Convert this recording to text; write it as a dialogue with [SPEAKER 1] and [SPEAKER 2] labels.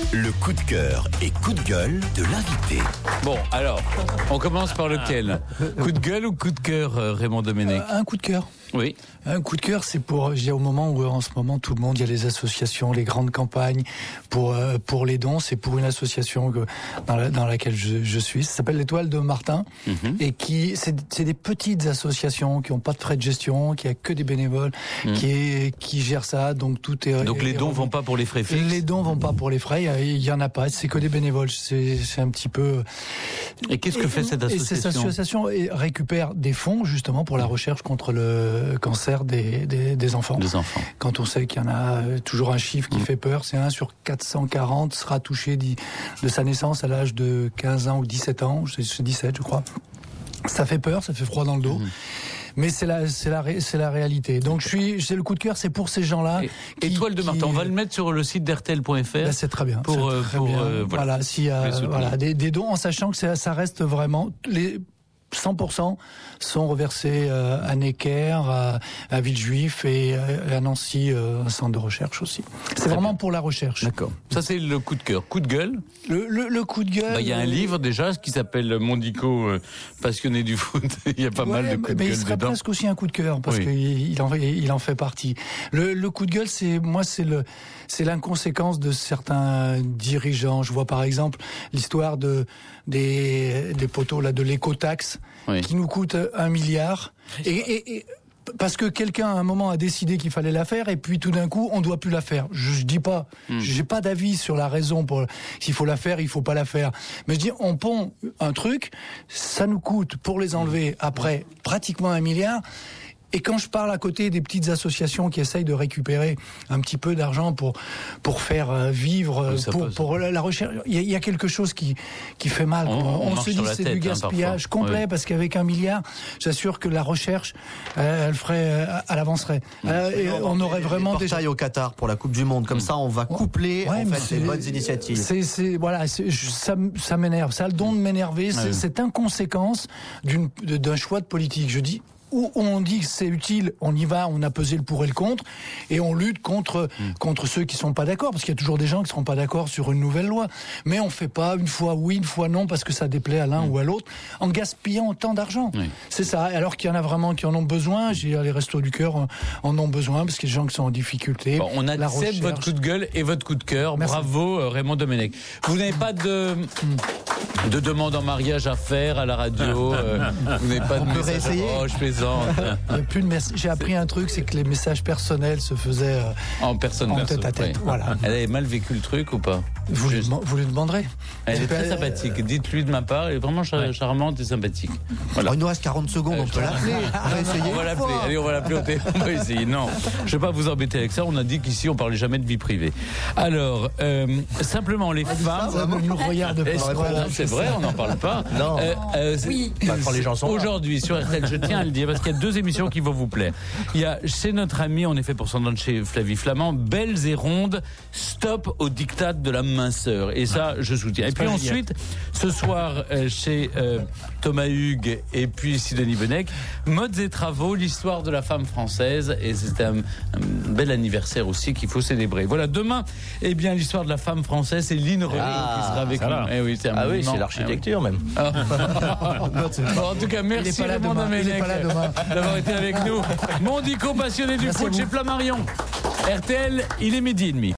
[SPEAKER 1] Le coup de cœur et coup de gueule de l'invité.
[SPEAKER 2] Bon, alors, on commence par lequel ? Coup de gueule ou coup de cœur, Raymond Domenech ?
[SPEAKER 3] Un coup de cœur.
[SPEAKER 2] Oui.
[SPEAKER 3] Un coup de cœur, c'est pour, je dis au moment où en ce moment tout le monde, il y a les associations, les grandes campagnes pour les dons. C'est pour une association dans laquelle je suis. Ça s'appelle l'Étoile de Martin et c'est des petites associations qui n'ont pas de frais de gestion, qui a que des bénévoles, qui gèrent ça. Donc tout est.
[SPEAKER 2] Donc les dons vont pas pour les frais fixes.
[SPEAKER 3] Les dons vont pas pour les frais. Il y en a pas. C'est que des bénévoles. C'est un petit peu.
[SPEAKER 2] Et qu'est-ce que fait cette association ?
[SPEAKER 3] Et cette association récupère des fonds justement pour la recherche contre le cancer des enfants.
[SPEAKER 2] Des enfants.
[SPEAKER 3] Quand on sait qu'il y en a toujours un chiffre qui fait peur, c'est 1 sur 440 sera touché de sa naissance à l'âge de 15 ans ou 17 ans, c'est 17 je crois. Ça fait peur, ça fait froid dans le dos. Mais c'est la réalité. Donc j'ai le coup de cœur, c'est pour ces gens-là.
[SPEAKER 2] Étoile de Martin, on va le mettre sur le site d'RTL.fr.
[SPEAKER 3] Ben c'est très bien. Voilà, s'il y a des dons, en sachant que ça reste vraiment 100% sont reversés à Necker, à Villejuif et à Nancy, un centre de recherche aussi. C'est vraiment pour la recherche.
[SPEAKER 2] D'accord. Ça c'est le coup de cœur. Coup de gueule.
[SPEAKER 3] Le coup de gueule.
[SPEAKER 2] Il y a un livre déjà qui s'appelle Mondico, passionné du foot. Il y a pas mal de coups de gueule dedans.
[SPEAKER 3] Mais il serait presque aussi un coup de cœur parce qu'il en fait partie. Le coup de gueule, c'est l'inconséquence de certains dirigeants. Je vois par exemple l'histoire des poteaux là de l'écotaxe qui nous coûte 1 milliard et parce que quelqu'un à un moment a décidé qu'il fallait la faire et puis tout d'un coup on doit plus la faire. Je dis pas, j'ai pas d'avis sur la raison pour s'il faut la faire, il faut pas la faire. Mais je dis on pond un truc, ça nous coûte pour les enlever après pratiquement 1 milliard. Et quand je parle à côté des petites associations qui essayent de récupérer un petit peu d'argent pour faire vivre, pour la recherche, il y a quelque chose qui fait mal. On se dit c'est du gaspillage complet parce qu'avec 1 milliard, j'assure que la recherche, elle avancerait. Et on aurait vraiment
[SPEAKER 4] des portails au Qatar pour la Coupe du Monde. Comme ça, on va coupler les bonnes initiatives.
[SPEAKER 3] Ça m'énerve. Ça a le don de m'énerver. C'est cette inconséquence d'un choix de politique. Je dis. Où on dit que c'est utile, on y va, on a pesé le pour et le contre, et on lutte contre ceux qui sont pas d'accord, parce qu'il y a toujours des gens qui seront pas d'accord sur une nouvelle loi. Mais on fait pas une fois oui, une fois non, parce que ça déplaît à l'un ou à l'autre, en gaspillant autant d'argent. C'est ça. Alors qu'il y en a vraiment qui en ont besoin. Les Restos du Cœur en ont besoin, parce qu'il y a des gens qui sont en difficulté.
[SPEAKER 2] Bon, on accepte votre coup de gueule et votre coup de cœur. Merci. Bravo, Raymond Domenech. Vous n'avez pas de demande en mariage à faire à la radio. Vous n'avez pas de message. Oh, je plaisante.
[SPEAKER 3] J'ai appris un truc, c'est que les messages personnels se faisaient
[SPEAKER 2] en tête à tête.
[SPEAKER 3] Voilà.
[SPEAKER 2] Elle avait mal vécu le truc ou pas ?
[SPEAKER 3] Vous lui demanderez.
[SPEAKER 2] Elle est très sympathique. Dites-lui de ma part, elle est vraiment charmante et sympathique.
[SPEAKER 4] Voilà. Il nous reste 40 secondes, on peut l'appeler. On va essayer.
[SPEAKER 2] On va l'appeler. Allez, on va l'appeler. On va essayer. Non, je vais pas vous embêter avec ça. On a dit qu'ici on parlait jamais de vie privée. Alors, simplement les femmes.
[SPEAKER 3] Ça ne nous regarde pas.
[SPEAKER 2] C'est vrai, on n'en parle pas.
[SPEAKER 4] Non.
[SPEAKER 2] Oui.
[SPEAKER 4] Quand les gens sont
[SPEAKER 2] aujourd'hui sur RTL, je tiens à le dire parce qu'il y a 2 émissions qui vont vous plaire. Il y a chez notre ami, on est fait pour s'entendre chez Flavie Flamand, Belles et Rondes, stop au diktat de la minceur. Et ça, je soutiens. Et puis ensuite, ce soir, chez Thomas Hugues et puis Sidonie Bennec, Modes et travaux, l'histoire de la femme française. Et c'est un bel anniversaire aussi qu'il faut célébrer. Voilà, demain, l'histoire de la femme française, c'est Lynn Renaud qui sera avec nous.
[SPEAKER 4] C'est l'architecture même.
[SPEAKER 2] En tout cas, merci Raymond Domenech d'avoir été avec nous. Mondico, passionné du foot chez Flammarion. RTL, il est 12h30.